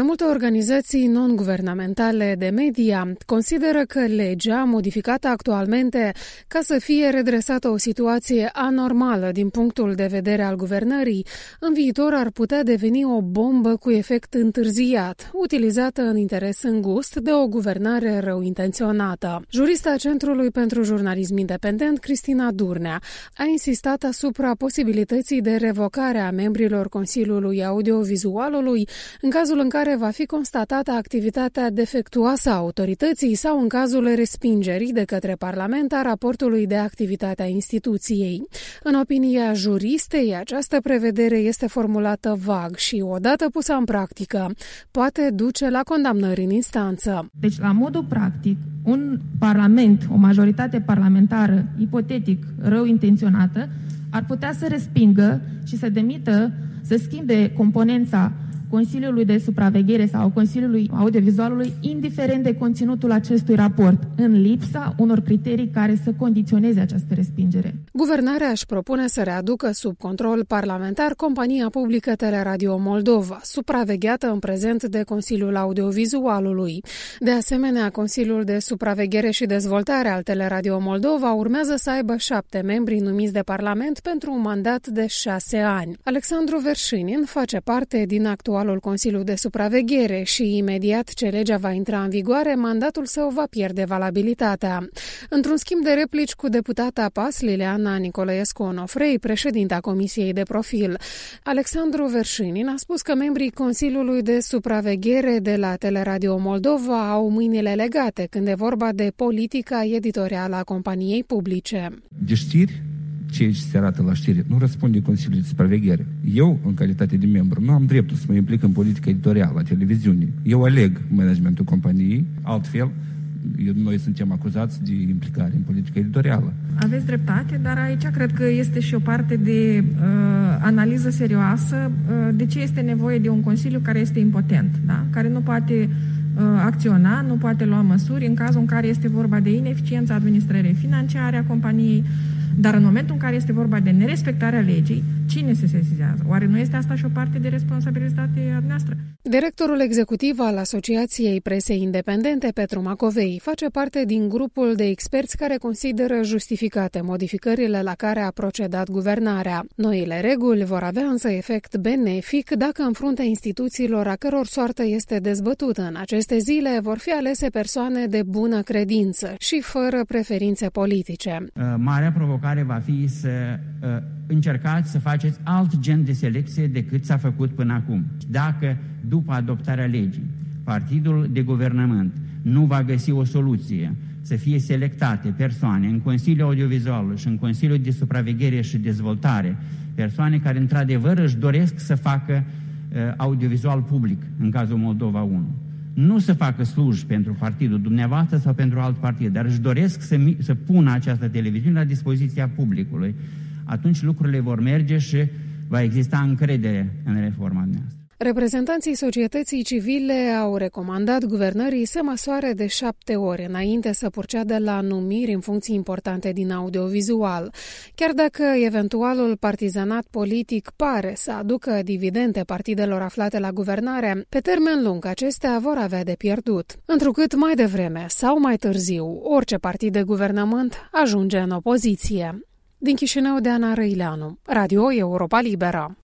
multe organizații non-guvernamentale de media consideră că legea, modificată actualmente ca să fie redresată o situație anormală din punctul de vedere al guvernării, în viitor ar putea deveni o bombă cu efect întârziat, utilizată în interes îngust de o guvernare rău intenționată. Jurista Centrului pentru Jurnalism Independent, Cristina Durnea, a insistat asupra posibilității de revocare a membrilor Consiliului Audiovizualului în cazul în care va fi constatată activitatea defectuoasă a autorității sau în cazul respingerii de către Parlament a raportului de activitate a instituției. În opinia juristei, această prevedere este formulată vag și, odată pusă în practică, poate duce la condamnări în instanță. Deci, la modul practic, un parlament, o majoritate parlamentară, ipotetic rău intenționată, ar putea să respingă și să demită, să schimbe componența Consiliului de Supraveghere sau Consiliului Audiovizualului, indiferent de conținutul acestui raport, în lipsa unor criterii care să condiționeze această respingere. Guvernarea își propune să readucă sub control parlamentar compania publică Teleradio Moldova, supravegheată în prezent de Consiliul Audiovizualului. De asemenea, Consiliul de Supraveghere și Dezvoltare al Teleradio Moldova urmează să aibă 7 membri numiți de Parlament pentru un mandat de 6 ani. Alexandru Verșinin face parte din actualul Consiliul de Supraveghere și imediat ce legea va intra în vigoare, mandatul său va pierde valabilitatea. Într-un schimb de replici cu deputata PAS Liliana Nicolaescu Onofrei, președinta Comisiei de Profil, Alexandru Verșinin a spus că membrii Consiliului de Supraveghere de la Teleradio Moldova au mâinile legate când e vorba de politica editorială a companiei publice. De știri, ceea ce se arată la știri, nu răspunde Consiliul de Supraveghere. Eu, în calitate de membru, nu am dreptul să mă implic în politica editorială a televiziunii. Eu aleg managementul companiei, altfel, noi suntem acuzați de implicare în politica editorială. Aveți dreptate, dar aici cred că este și o parte de analiză serioasă de ce este nevoie de un Consiliu care este impotent, da? Care nu poate acționa, nu poate lua măsuri în cazul în care este vorba de ineficiența administrării financiare a companiei. Dar în momentul în care este vorba de nerespectarea legii, cine se sesizează? Oare nu este asta și o parte de responsabilitate a noastră? Directorul executiv al Asociației Presei Independente, Petru Macovei, face parte din grupul de experți care consideră justificate modificările la care a procedat guvernarea. Noile reguli vor avea însă efect benefic dacă în fruntea instituțiilor a căror soartă este dezbătută în aceste zile vor fi alese persoane de bună credință și fără preferințe politice. Marea provocare va fi să încercați să faceți alt gen de selecție decât s-a făcut până acum. Dacă după adoptarea legii partidul de guvernământ nu va găsi o soluție să fie selectate persoane în Consiliul Audiovizual și în Consiliul de Supraveghere și Dezvoltare, persoane care într-adevăr își doresc să facă audiovizual public, în cazul Moldova 1. Nu să facă slujbi pentru partidul dumneavoastră sau pentru alt partid, dar își doresc să pună această televiziune la dispoziția publicului. Atunci lucrurile vor merge și va exista încredere în reforma noastră. Reprezentanții societății civile au recomandat guvernării să măsoare de 7 ori înainte să procedeze la numiri în funcții importante din audiovizual. Chiar dacă eventualul partizanat politic pare să aducă dividende partidelor aflate la guvernare, pe termen lung acestea vor avea de pierdut. Întrucât mai devreme sau mai târziu, orice partid de guvernământ ajunge în opoziție. Din Chișinău, Deana Răileanu, Radio Europa Liberă.